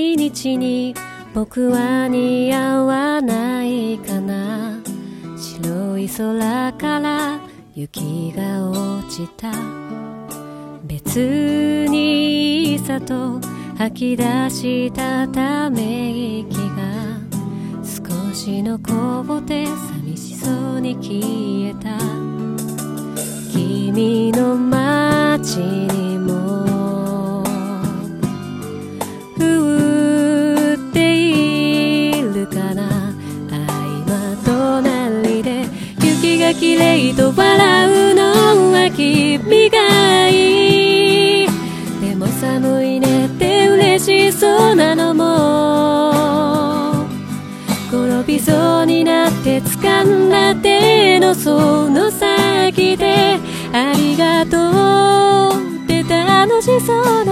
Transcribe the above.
一日に僕は似合わないかな。白い空から雪が落ちた。別にいいさと吐き出したため息が少し残って寂しそうに消えた。君の街にも降っているかな。今隣で雪がきれいと笑うのは君がいい。でも寒いねって嬉しそうなのも転びそうになって掴んだ手のその先でありがとうって楽しそうな